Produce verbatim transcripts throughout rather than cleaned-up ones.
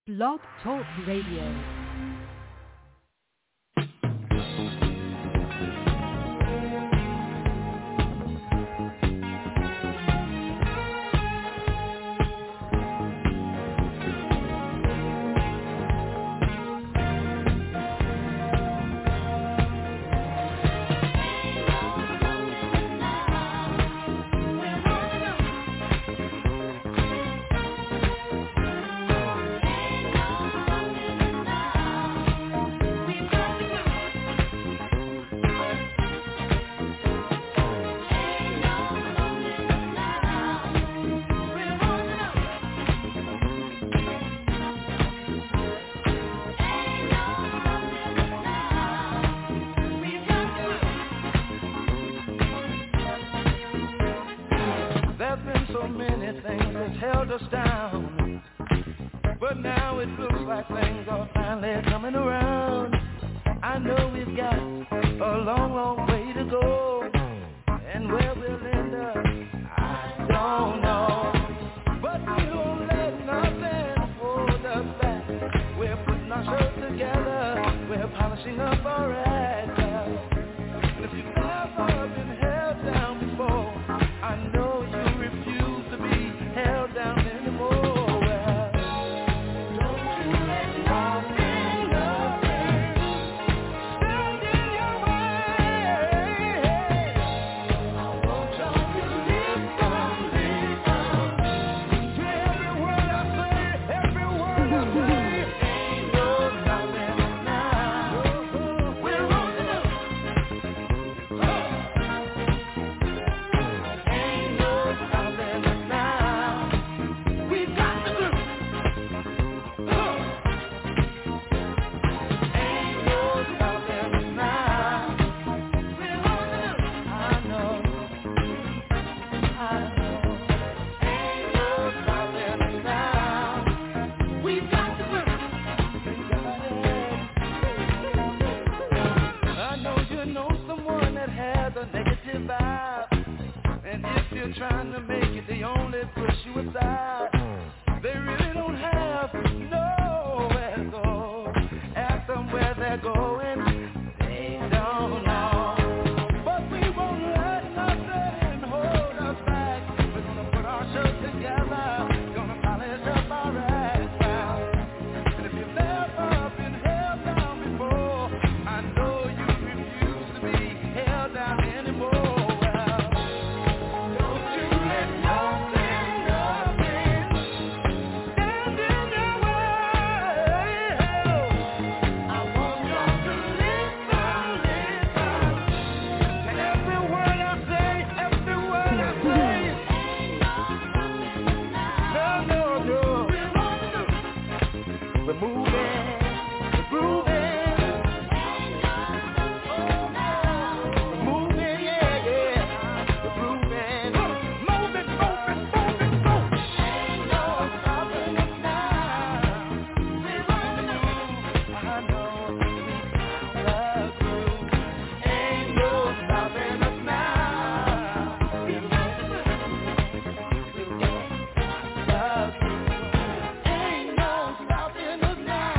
Blog Talk Radio. Now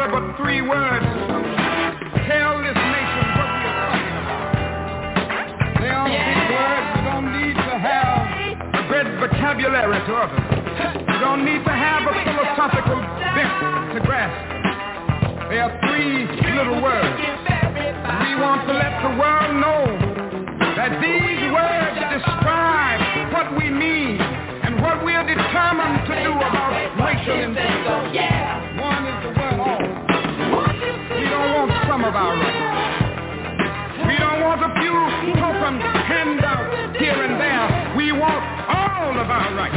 have but three words. Tell this nation what we are talking about. They are three words. We don't need to have a great vocabulary to others. We don't need to have a philosophical bent to grasp. There are three little words. We want to let the world know that these words describe what we mean and what we are determined to do about racial injustice. One is the word all. We don't want some of our rights. We don't want a few token handouts here and there. We want all of our rights.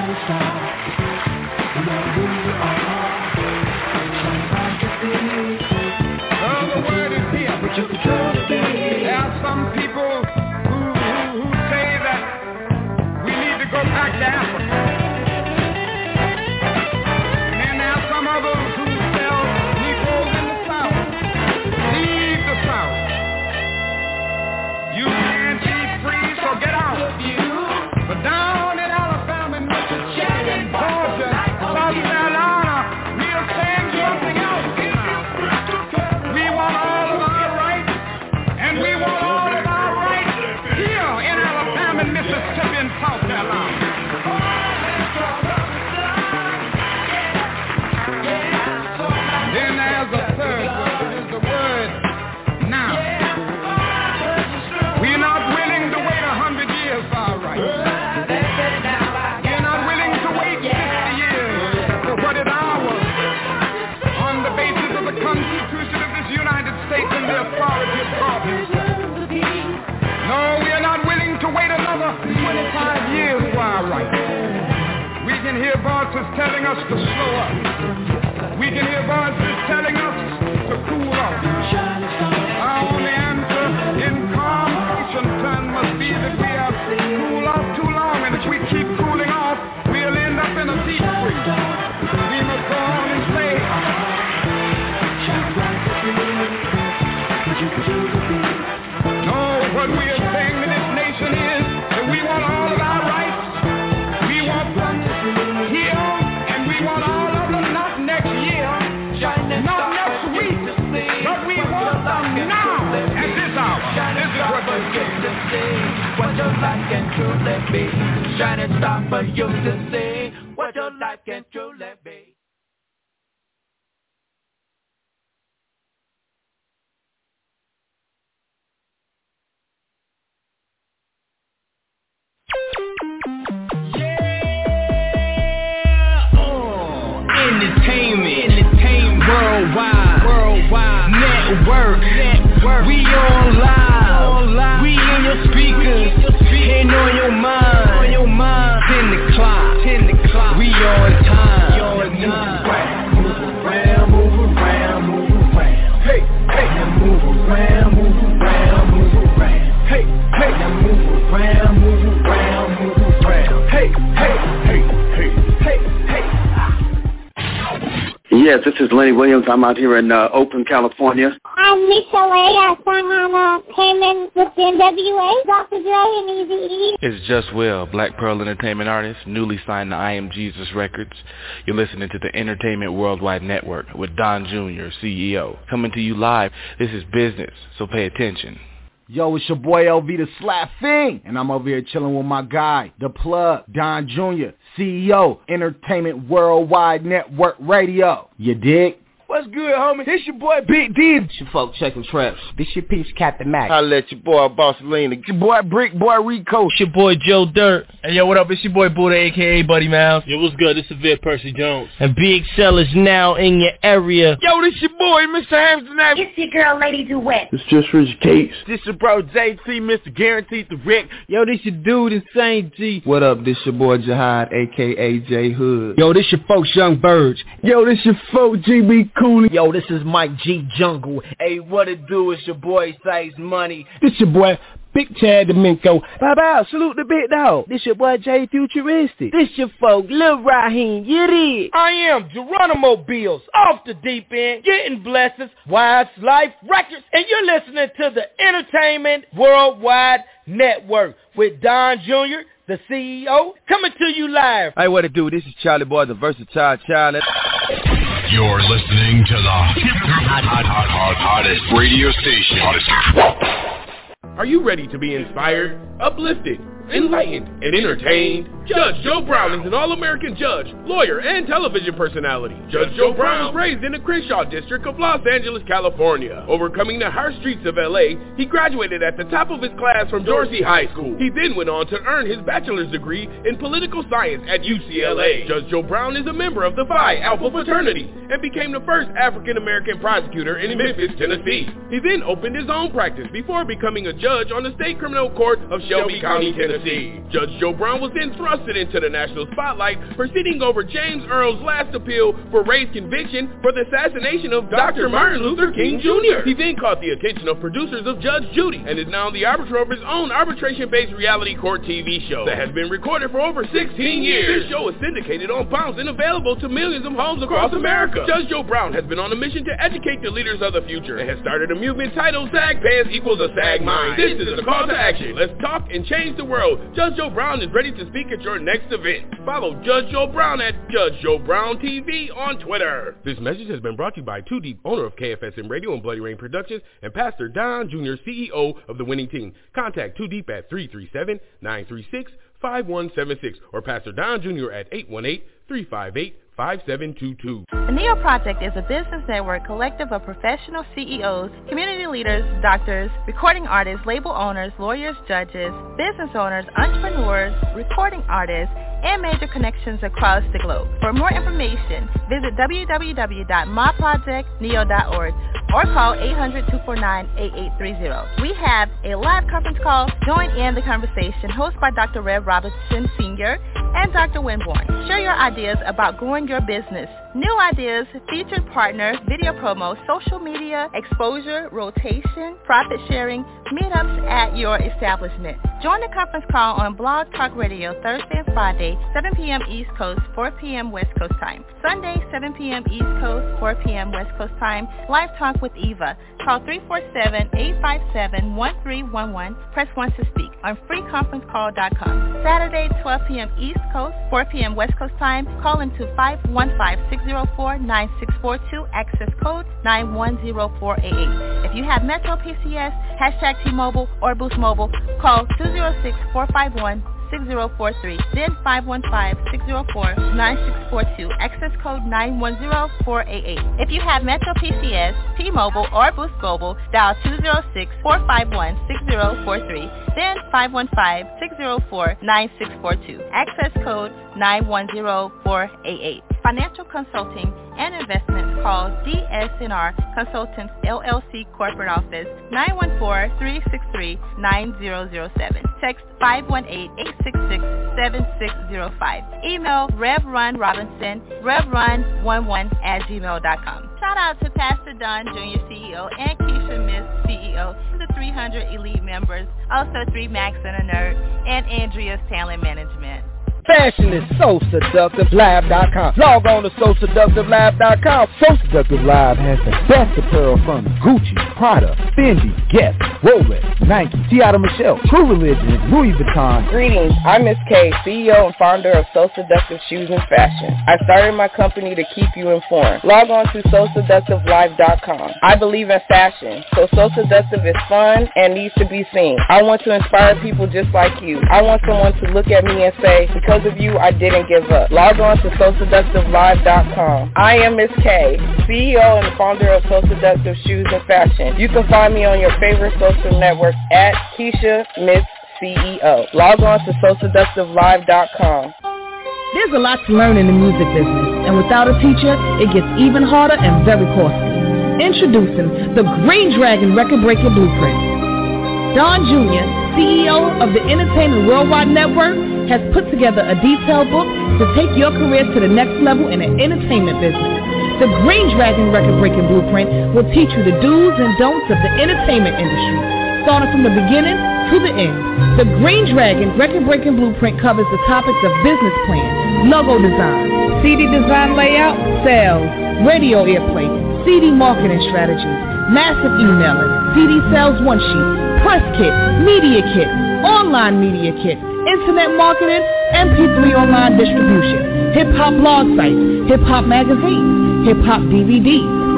Well, the word is here. There are some people who, who, who say that we need to go back to Africa. And then there are some others who sell Negroes in the South. Leave the South. You can't be free, so get out. But down in Alabama, Mississippi, and Georgia, South Carolina, we are saying something else. We want all of our rights, and we want all of our rights here in Alabama, Mississippi, and South Carolina. Then there's a third word, is the word now. We're not willing to wait a hundred years for our rights. We're not willing to wait fifty years for what is ours on the basis of the Constitution of this United States and the authority of God himself. No, we are not willing to wait another twenty-five years for our rights. We can hear voices telling us to slow up. We can hear voices telling us to cool off. Our only answer in calm ocean time must be that we have cooled off too long, and if we keep cooling off, we'll end up in a deep freeze. We must go on and say, no, what we are saying to this nation is that we want all of our rights. We want them here, and we want all of them not next year, not next week, but we want them now, at this hour. This is what we're saying. What your life can truly be. Shining star for you to see. What your life can truly be. Entertainment, entertainment, worldwide, worldwide, network, network. We online, online. We in your speakers, and on your mind, on your mind. Ten o'clock, ten o'clock. We on time, we on time. Move around, move around, move around. Hey, hey, now move around, move around, move around. Hey, hey, now move around, move around, move around. Hey, hey, hey, hey, hey, hey. Yes, this is Lenny Williams. I'm out here in uh, Oakland, California. I'm Michelle A. I sang on uh, Came In with the N W A, Doctor Dre, and Eazy-E. It's Just Will, Black Pearl entertainment artist, newly signed to I Am Jesus Records. You're listening to the Entertainment Worldwide Network with Don Junior, C E O. Coming to you live. This is business, so pay attention. Yo, it's your boy L V the Slap Fiend, and I'm over here chilling with my guy, the plug, Don Junior, C E O, Entertainment Worldwide Network Radio. You dig? What's good, homie? This your boy Big D. This your folk checking traps. This your peeps Captain Mac. I let your boy Boss Lena. Your boy Brick Boy Rico. It's your boy Joe Dirt. Hey, yo, what up? It's your boy Buddha, a k a. Buddy Mouse. Yo, what's good? This is Vid Percy Jones. And Big Cell is now in your area. Yo, this your boy, Mister Amsterdam. It's your girl, Lady Duet. It's just Rich Cates. This your bro J T, Mister Guaranteed the Rick. Yo, this your dude Insane G. What up? This your boy Jihad, a k a. J Hood. Yo, this your folks Young Birds. Yo, this your folk G B Cooney. Yo, this is Mike G Jungle. Hey, what it do? It's your boy Size Money. This your boy Big Chad Domingo. Bow bow, salute the big dog. This your boy Jay Futuristic. This your folk Lil Raheem. You did. I am Geronimo Bills, off the deep end, getting blessings, Wise Life Records, and you're listening to the Entertainment Worldwide Network with Don Junior, the C E O, coming to you live. Hey, what it do? This is Charlie Boy, the versatile child. You're listening to the hot, hot, hot, hot, hottest radio station. Hottest. Are you ready to be inspired, uplifted, enlightened, and entertained? Judge Joe Brown is an all-American judge, lawyer, and television personality. Judge Joe Brown was raised in the Crenshaw district of Los Angeles, California. Overcoming the harsh streets of L A, he graduated at the top of his class from Dorsey High School. He then went on to earn his bachelor's degree in political science at U C L A. Judge Joe Brown is a member of the Phi Alpha fraternity and became the first African-American prosecutor in Memphis, Tennessee. He then opened his own practice before becoming a judge on the State Criminal Court of Shelby County, Tennessee. Judge Joe Brown was then thrust into the national spotlight, proceeding over James Earl's last appeal for Ray's conviction for the assassination of Doctor Martin Luther King Junior He then caught the attention of producers of Judge Judy and is now the arbiter of his own arbitration-based reality court T V show that has been recorded for over sixteen years. This show is syndicated on Pounce and available to millions of homes across America. Judge Joe Brown has been on a mission to educate the leaders of the future and has started a movement titled Sag Pants Equals a Sag Mind. This is a call to action. Let's talk and change the world. Judge Joe Brown is ready to speak at your next event. Follow Judge Joe Brown at Judge Joe Brown T V on Twitter. This message has been brought to you by Too Deep, owner of K F S M Radio and Bloody Rain Productions, and Pastor Don Junior, C E O of The Winning Team. Contact Too Deep at three three seven, nine three six, five one seven six or Pastor Don Junior at eight one eight, three five eight, five seven two two. The Neo Project is a business network collective of professional C E Os, community leaders, doctors, recording artists, label owners, lawyers, judges, business owners, entrepreneurs, recording artists, and major connections across the globe. For more information, visit w w w dot my project neo dot org or call eight hundred, two four nine, eight eight three zero. We have a live conference call. Join in the conversation hosted by Doctor Rev Robinson Senior and Doctor Winborn. Share your ideas about growing your business. New ideas, featured partner, video promo, social media, exposure, rotation, profit sharing, meetups at your establishment. Join the conference call on Blog Talk Radio Thursday and Friday, seven p.m. East Coast, four p.m. West Coast time. Sunday, seven p.m. East Coast, four p.m. West Coast time. Live Talk with Eva. Call three four seven, eight five seven, one three one one. Press one to speak on free conference call dot com. Saturday, twelve p.m. East Coast, four p.m. West Coast time. Call into five one five, six zero four, nine six four two. Access code nine one zero four eight eight. If you have Metro P C S, hashtag T-Mobile or Boost Mobile, call two zero six, four five one, six zero four three, then five one five, six zero four, nine six four two, access code nine one zero four eight eight. If you have Metro P C S, T-Mobile, or Boost Mobile, dial two zero six, four five one, six zero four three, then five one five, six zero four, nine six four two, access code nine one zero four eight eight. Financial consulting and investments, call D S N R Consultants L L C Corporate Office nine one four, three six three, nine zero zero seven. Text five one eight, eight six six, seven six zero five. Email Revrun Robinson, revrun one one at gmail dot com. Shout out to Pastor Don Junior, C E O, and Keisha Miss C E O, the three hundred elite members, also three Max and a Nerd, and Andrea's Talent Management. Fashion is so seductive lab dot com. Log on to so seductive lab dot com. So Seductive Lab has the best apparel from Gucci, Prada, Fendi, Guess, Rolex, Nike, Tiara Michelle, True Religion, Louis Vuitton. Greetings, I'm Miss K, C E O and founder of So Seductive Shoes and Fashion. I started my company to keep you informed. Log on to so seductive live dot com. I believe in fashion, so So Seductive is fun and needs to be seen. I want to inspire people just like you. I want someone to look at me and say, because of you, I didn't give up. Log on to so seductive live dot com. I am Miss K, C E O and founder of So Seductive Shoes and Fashion. You can find me on your favorite social network at Keisha Miss C E O. Log on to so seductive live dot com. There's a lot to learn in the music business, and without a teacher, it gets even harder and very costly. Introducing the Green Dragon Record Breaker Blueprint. Don Junior, C E O of the Entertainment Worldwide Network, has put together a detailed book to take your career to the next level in the entertainment business. The Green Dragon Record Breaking Blueprint will teach you the do's and don'ts of the entertainment industry, starting from the beginning to the end. The Green Dragon Record Breaking Blueprint covers the topics of business plan, logo design, C D design layout, sales, radio airplay, C D marketing strategies, massive emailing, C D sales one sheet, press kit, media kit, online media kit, internet marketing, M P three online distribution, hip-hop blog sites, hip-hop magazines, hip-hop D V Ds,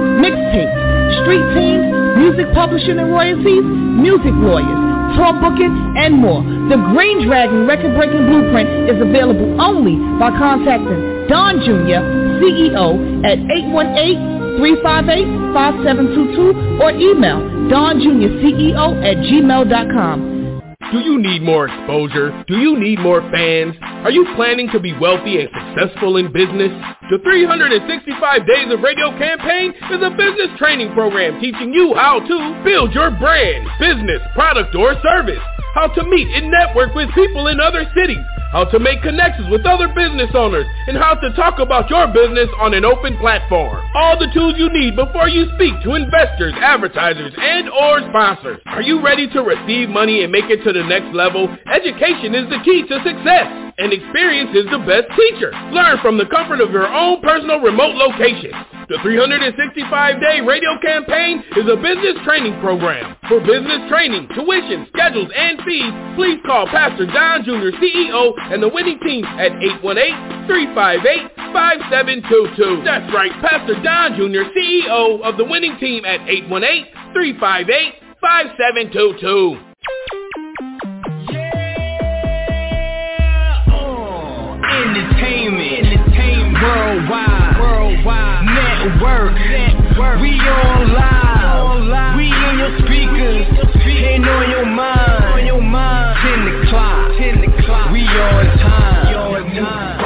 tape. Street teams, music publishing and royalties, music lawyers, tour booking, and more. The Green Dragon record-breaking blueprint is available only by contacting Don Junior, C E O, at eight one eight, three five eight, five seven two two or email Don Junior C E O at gmail dot com. Do you need more exposure? Do you need more fans? Are you planning to be wealthy and successful in business? The three hundred sixty-five Days of Radio campaign is a business training program teaching you how to build your brand, business, product, or service, how to meet and network with people in other cities, how to make connections with other business owners, and how to talk about your business on an open platform. All the tools you need before you speak to investors, advertisers, and or sponsors. Are you ready to receive money and make it to the next level? Education is the key to success, and experience is the best teacher. Learn from the comfort of your own personal remote location. The three hundred sixty-five day radio campaign is a business training program. For business training, tuition, schedules, and fees, please call Pastor Don Junior C E O and the winning team at eight one eight, three five eight, five seven two two. That's right, Pastor Don Junior C E O of the winning team at eight one eight, three five eight, five seven two two. Entertainment, entertainment, worldwide, worldwide, network, network. We online, online. We in your speakers, and on your mind, on your mind. Ten o'clock, ten o'clock. We on time, we on time.